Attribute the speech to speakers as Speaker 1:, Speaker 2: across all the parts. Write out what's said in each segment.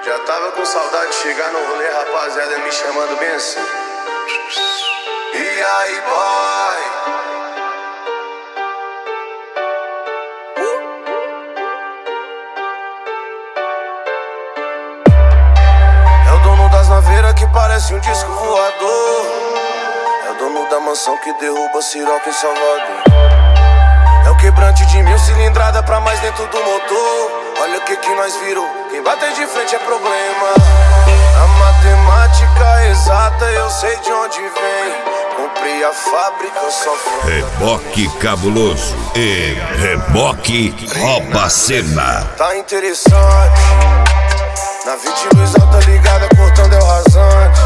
Speaker 1: Já tava com saudade de chegar no rolê, rapaziada, me chamando bem assim. E aí, boy? É o dono das naveiras que parece um disco voador. É o dono da mansão que derruba Siroca em Salvador. É o quebrante de 1000 cilindrada pra mais dentro do motor. Olha o que nós virou, quem bater de frente é problema. A matemática exata eu sei de onde vem. Comprei a fábrica, só foi
Speaker 2: Reboque Cabuloso e Reboque Rouba Cena.
Speaker 1: Tá interessante. Na 20 luz alta ligada, cortando é o rasante.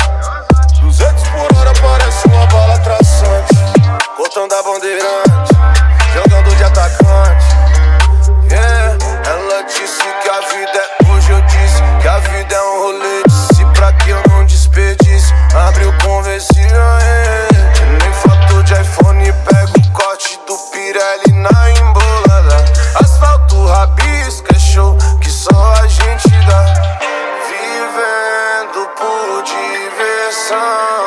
Speaker 1: 200 por hora parece uma bala traçante. Cortando a bandeirante, jogando de atacante. Yeah, ela disse que a vida é hoje, eu disse que a vida é um rolê. Disse pra que eu não desperdice, abre o conversível, yeah. Nem foto de iPhone, pego o corte do Pirelli na embolada. Asfalto, rabisco, é show que só a gente dá. Vivendo por diversão,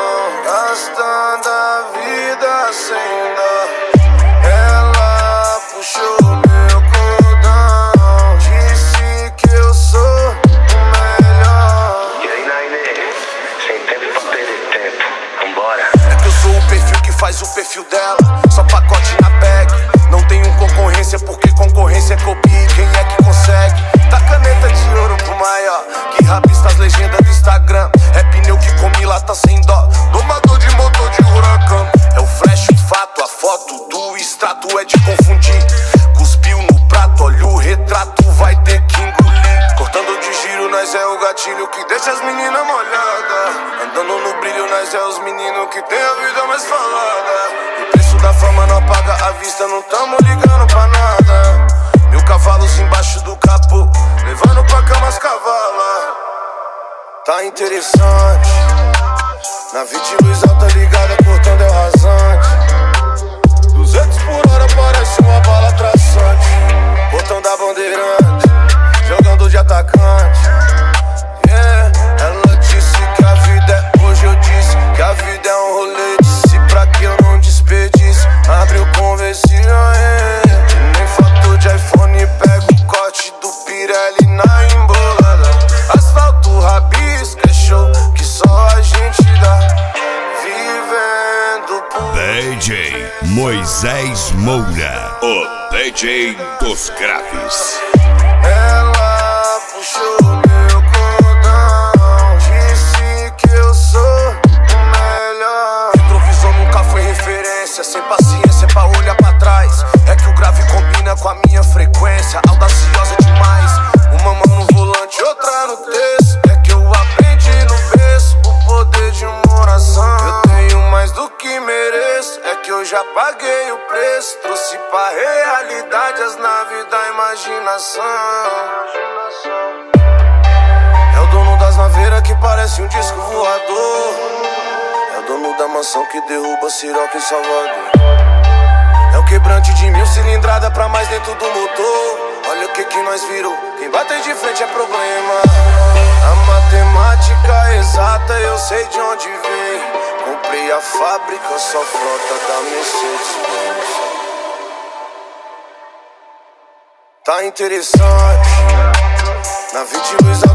Speaker 1: gastando a vida sem dó. Ela puxou meu cordão, disse que eu sou o melhor.
Speaker 3: E aí, Nainê, sem tempo pra perder tempo, vambora.
Speaker 1: É que eu sou o perfil que faz o perfil dela, só pacote na bag. Não tenho concorrência porque concorrência é copia. Quem é que consegue? Dá caneta de ouro pro maior, que rabista as legendas do Instagram. É pneu que come lata sem dó, domador de motor de huracão. É o flash, o fato, a foto do extrato é de confundir. Cuspiu no prato, olha o retrato, vai ter que engolir. Cortando de giro, nós é o gatilho que deixa as meninas molhadas. Andando no brilho, nós é os meninos que tem a vida mais falada. O preço da fama não apaga a vista, não tamo ligando pra nada. 1000 cavalos embaixo do capô, levando pra cama as cavalas. Tá interessante. Na 20 luz alta ligada, cortando é o rasante. 200 por hora parece uma bala traçante. Cortando a bandeirante, jogando de atacante. Yeah, ela disse que a vida é hoje, eu disse que a vida é um rolê. Disse pra que eu não desperdice, abre o conversível, yeah. Nem foto de iPhone, pego o corte do Pirelli na embolada. Asfalto, rabisco, é show que só a gente dá. Vivendo por
Speaker 2: DJ Moisés Moura, o DJ dos graves.
Speaker 1: Ela puxou meu cordão, disse que eu sou o melhor. Retrovisor nunca foi referência, sem paciência pra olhar pra trás. É que o grave combina com a minha frequência, audaciosa demais. Uma mão no volante, outra no texto. É que eu aprendi no berço o poder de uma oração. Eu tenho mais do que mereço, é que eu já paguei o preço. Trouxe pra realidade as naves da imaginação. É o dono das naveiras que parece um disco voador. É o dono da mansão que derruba Siroca em Salvador. É o quebrante de 1000 cilindrada pra mais dentro do motor. Olha o que nós virou, quem bater de frente é problema. A matemática exata eu sei de onde vem. Comprei a fábrica, só frota da Mercedes-Benz. Tá interessante. Na 20 luz